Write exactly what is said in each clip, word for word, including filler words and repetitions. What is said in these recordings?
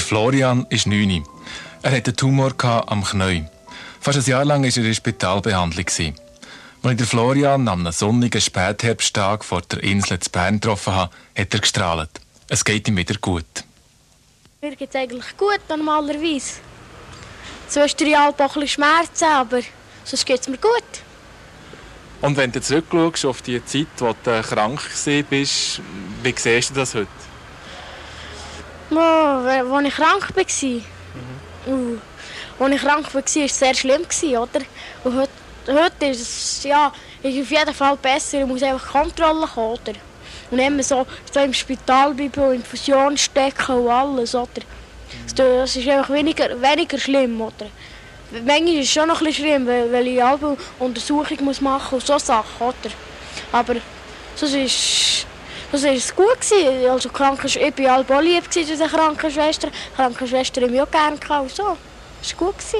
Florian ist neun. Er hatte einen Tumor am Knie. Fast ein Jahr lang war er in Spitalbehandlung. Als ich den Florian am sonnigen Spätherbsttag vor der Insel zu Bern getroffen habe, hat er gestrahlt. Es geht ihm wieder gut. Mir geht es eigentlich gut, normalerweise. Zwischendurch auch ein bisschen Schmerzen, aber sonst geht es mir gut. Und wenn du zurückschaust auf die Zeit, wo du krank warst, wie siehst du das heute? Oh, als ich krank war, mhm. uh, als ich krank war, war es sehr schlimm, oder? Und heute, heute ist es ja, ist auf jeden Fall besser. Ich muss einfach Kontrolle kommen, oder? Und immer so, so im Spital bleiben und Infusion stecken und alles, oder? Das ist einfach weniger, weniger schlimm, oder? Manchmal ist es schon noch ein bisschen schlimm, weil, weil ich eine Untersuchung muss machen und so Sachen, oder? Aber sonst ist, sonst ist es gut gewesen. Also, ich war alle lieb zu den Krankenschwestern. Die Krankenschwestern haben mich auch gerne gehabt und so. Es war gut gewesen.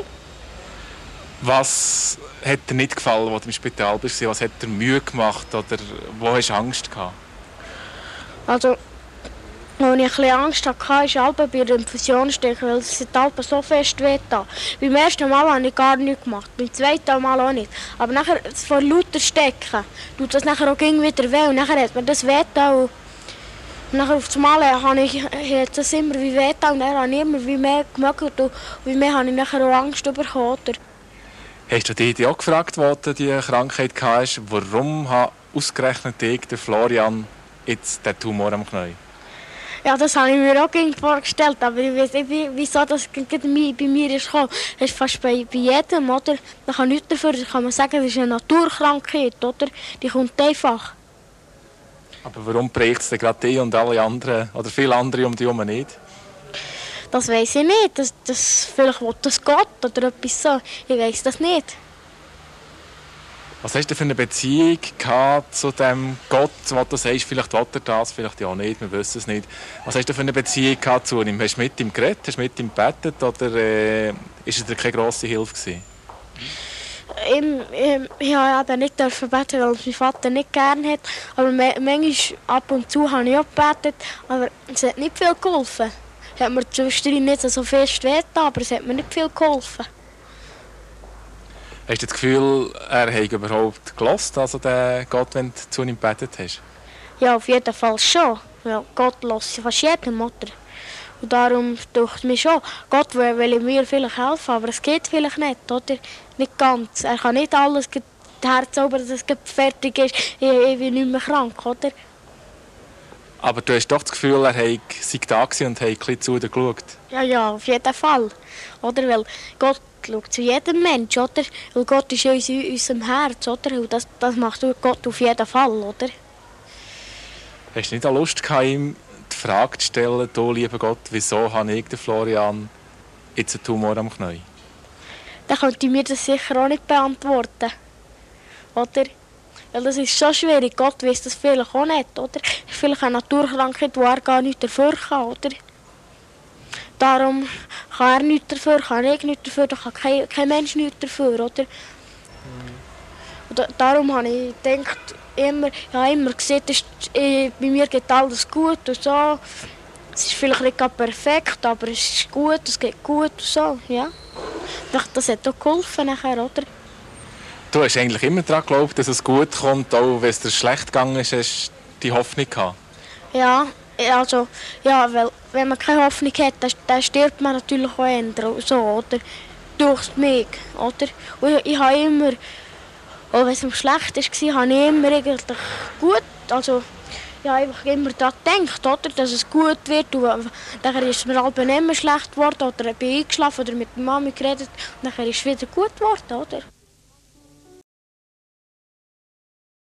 Was hat dir nicht gefallen, als du im Spital warst? Was hat dir Mühe gemacht oder wo hast du Angst gehabt? Also, als ich ein bisschen Angst hatte, war es bei der Infusion stechen, weil es hat so fest wehgetan. Beim ersten Mal habe ich gar nichts gemacht, beim zweiten Mal auch nicht. Aber nachher, vor lauter Stecken, tut das nachher auch wieder weh und nachher hat mir das wehgetan. Und nachher auf das Mal habe ich hat das immer wie wehgetan und dann habe ich immer wie mehr gemerkt und wie mehr habe ich nachher auch Angst bekommen. Hast du dich auch gefragt, als du diese Krankheit hattest, warum hat ausgerechnet dich, der Florian, jetzt den Tumor am Knie? Ja, das habe ich mir auch vorgestellt, aber ich weiß nicht, wieso das bei mir ist gekommen. Das ist fast bei, bei jedem, oder? Man kann nichts dafür, da kann man sagen, das ist eine Naturkrankheit, oder? Die kommt einfach. Aber warum prägt es denn gerade dich und alle anderen, oder viele andere um dich herum nicht? Das weiß ich nicht. Das, das, vielleicht will das Gott oder etwas so. Ich weiß das nicht. Was hast du für eine Beziehung gehabt zu dem Gott, wo du sagst, vielleicht will er das, vielleicht ja nicht, wir wissen es nicht. Was hast du für eine Beziehung gehabt zu ihm? Hast du mit ihm geredet, hast du mit ihm gebetet oder äh, ist es dir keine grosse Hilfe gewesen? Ich, ich, ich habe nicht beten, weil mein Vater nicht gerne hat. Aber manchmal, ab und zu habe ich auch gebetet, aber es hat nicht viel geholfen. Es hat mir zwischendurch nicht so fest wehgetan, aber es hat mir nicht viel geholfen. Hast du das Gefühl, er hat überhaupt gehört, also den Gott, wenn du zu ihm gebetet hast? Ja, auf jeden Fall schon. Weil Gott hört fast jedem, oder? Und darum dachte ich mir schon, Gott will mir vielleicht helfen, aber es geht vielleicht nicht, oder? Nicht ganz. Er kann nicht alles herzaubern, dass es fertig ist. Ich, ich bin nicht mehr krank, oder? Aber du hast doch das Gefühl, er sei da gewesen und hat ein bisschen zu dir geschaut? Ja, ja, auf jeden Fall. Oder? Weil Gott schaut zu jedem Mensch, oder? Weil Gott ist in unserem Herz, oder? Und das, das macht Gott auf jeden Fall, oder? Hast du nicht auch Lust gehabt, ihm die Frage zu stellen, du, lieber Gott, wieso habe ich, den Florian, jetzt einen Tumor am Knie? Dann könnte ich mir das sicher auch nicht beantworten, oder? Weil das ist schon schwierig, Gott weiß das vielleicht auch nicht, oder? Es ist vielleicht eine Naturkrankheit, wo er gar nichts dafür kann, oder? Darum kann er nichts dafür, kann ich nichts dafür, da kann kein, kein Mensch nichts dafür, oder? Mhm. Und da, darum habe ich gedacht, immer, ich habe immer gesehen, dass, äh, bei mir geht alles gut und so. Es ist vielleicht nicht perfekt, aber es ist gut, es geht gut und so, ja. Das hat auch geholfen nachher, oder? Du hast eigentlich immer daran geglaubt, dass es gut kommt, auch wenn es dir schlecht gegangen ist, hast du die Hoffnung gehabt? Ja, also, ja, weil wenn man keine Hoffnung hat, dann, dann stirbt man natürlich auch eher, so, oder? Durch mich, oder? Und ich, ich habe immer, auch wenn es mir schlecht war, habe ich immer eigentlich gut, also, ich habe einfach immer daran gedacht, oder, dass es gut wird. Und dann ist es mir halt nicht mehr schlecht geworden, oder ich bin eingeschlafen oder mit der Mami geredet und dann ist es wieder gut geworden, oder?